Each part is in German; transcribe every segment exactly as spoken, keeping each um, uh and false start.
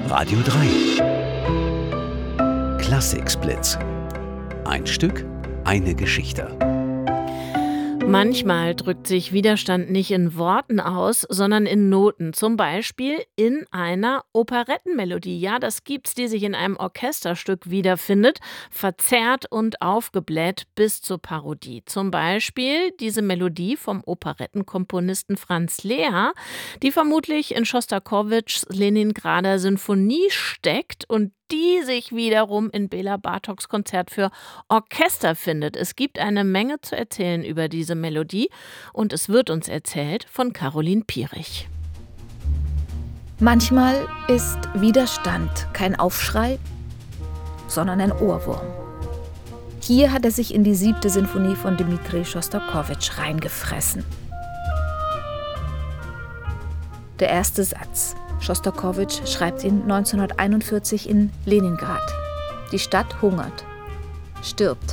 Radio drei. Klassiksblitz. Ein Stück, eine Geschichte. Manchmal drückt sich Widerstand nicht in Worten aus, sondern in Noten. Zum Beispiel in einer Operettenmelodie. Ja, das gibt's, die sich in einem Orchesterstück wiederfindet, verzerrt und aufgebläht bis zur Parodie. Zum Beispiel diese Melodie vom Operettenkomponisten Franz Lehár, die vermutlich in Schostakowitschs Leningrader Sinfonie steckt und die sich wiederum in Bela Bartoks Konzert für Orchester findet. Es gibt eine Menge zu erzählen über diese Melodie und es wird uns erzählt von Caroline Pierich. Manchmal ist Widerstand kein Aufschrei, sondern ein Ohrwurm. Hier hat er sich in die siebte Sinfonie von Dmitri Schostakowitsch reingefressen. Der erste Satz. Schostakowitsch schreibt ihn neunzehnhunderteinundvierzig in Leningrad. Die Stadt hungert, stirbt.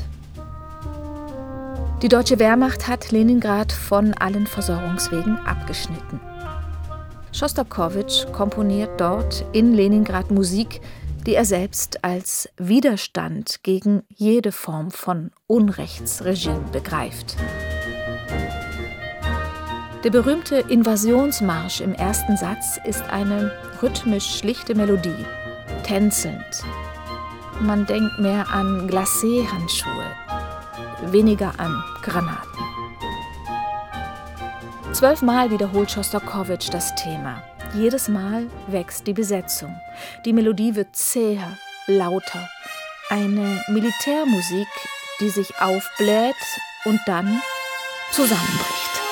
Die deutsche Wehrmacht hat Leningrad von allen Versorgungswegen abgeschnitten. Schostakowitsch komponiert dort in Leningrad Musik, die er selbst als Widerstand gegen jede Form von Unrechtsregime begreift. Der berühmte Invasionsmarsch im ersten Satz ist eine rhythmisch schlichte Melodie, tänzelnd. Man denkt mehr an Glacé-Handschuhe, weniger an Granaten. Zwölfmal wiederholt Schostakowitsch das Thema. Jedes Mal wächst die Besetzung. Die Melodie wird zäher, lauter. Eine Militärmusik, die sich aufbläht und dann zusammenbricht.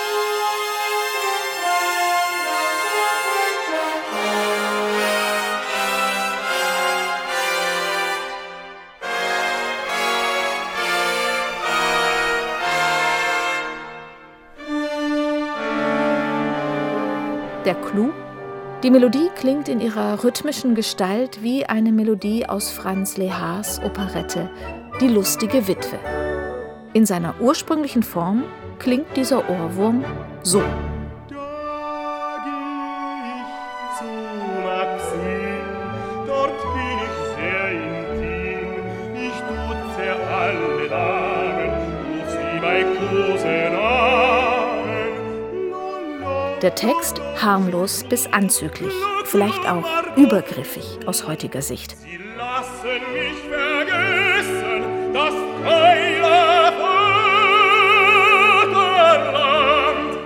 Der Clou? Die Melodie klingt in ihrer rhythmischen Gestalt wie eine Melodie aus Franz Lehárs Operette Die lustige Witwe. In seiner ursprünglichen Form klingt dieser Ohrwurm so. Der Text harmlos bis anzüglich, vielleicht auch übergriffig aus heutiger Sicht. Sie lassen mich vergessen, das heile Vaterland.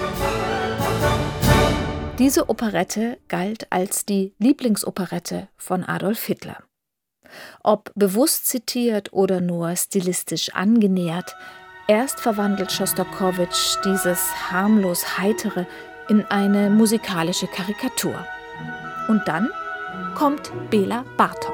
Diese Operette galt als die Lieblingsoperette von Adolf Hitler. Ob bewusst zitiert oder nur stilistisch angenähert, erst verwandelt Schostakowitsch dieses harmlos Heitere in eine musikalische Karikatur. Und dann kommt Bela Bartok.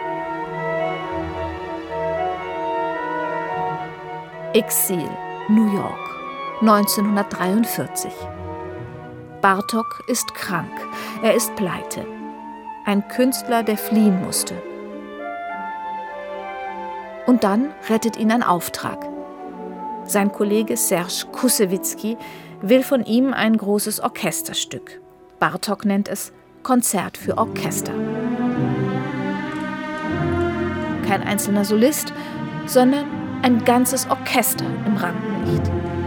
Exil, New York, neunzehnhundertdreiundvierzig. Bartok ist krank, er ist pleite. Ein Künstler, der fliehen musste. Und dann rettet ihn ein Auftrag. Sein Kollege Serge Kussewitsky will von ihm ein großes Orchesterstück. Bartok nennt es Konzert für Orchester. Kein einzelner Solist, sondern ein ganzes Orchester im Rampenlicht.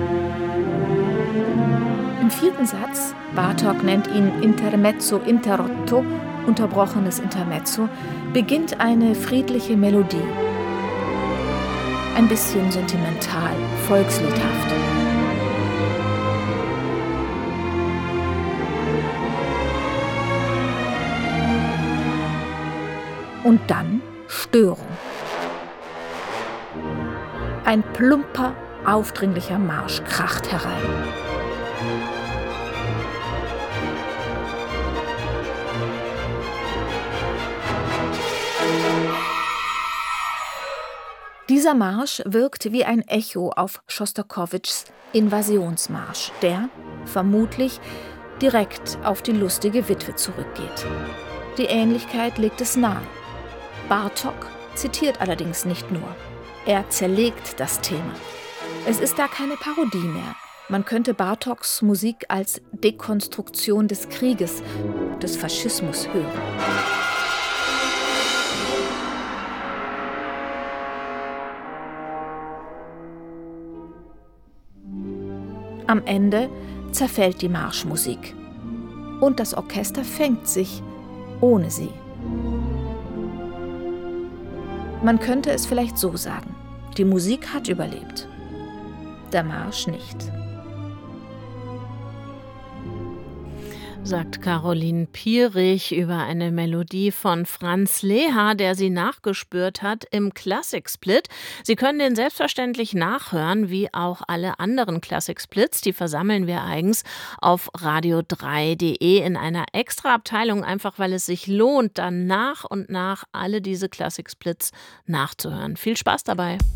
Im vierten Satz, Bartok nennt ihn Intermezzo interrotto, unterbrochenes Intermezzo, beginnt eine friedliche Melodie. Ein bisschen sentimental, volksliedhaft. Und dann Störung. Ein plumper, aufdringlicher Marsch kracht herein. Dieser Marsch wirkt wie ein Echo auf Schostakowitschs Invasionsmarsch, der, vermutlich, direkt auf die lustige Witwe zurückgeht. Die Ähnlichkeit legt es nahe. Bartok zitiert allerdings nicht nur. Er zerlegt das Thema. Es ist da keine Parodie mehr. Man könnte Bartoks Musik als Dekonstruktion des Krieges, des Faschismus hören. Am Ende zerfällt die Marschmusik. Und das Orchester fängt sich ohne sie. Man könnte es vielleicht so sagen: Die Musik hat überlebt, der Marsch nicht. Sagt Caroline Pierich über eine Melodie von Franz Leha, der sie nachgespürt hat im Classic Split. Sie können den selbstverständlich nachhören, wie auch alle anderen Classic Splits. Die versammeln wir eigens auf radio drei punkt de in einer extra Abteilung, einfach weil es sich lohnt, dann nach und nach alle diese Classic Splits nachzuhören. Viel Spaß dabei!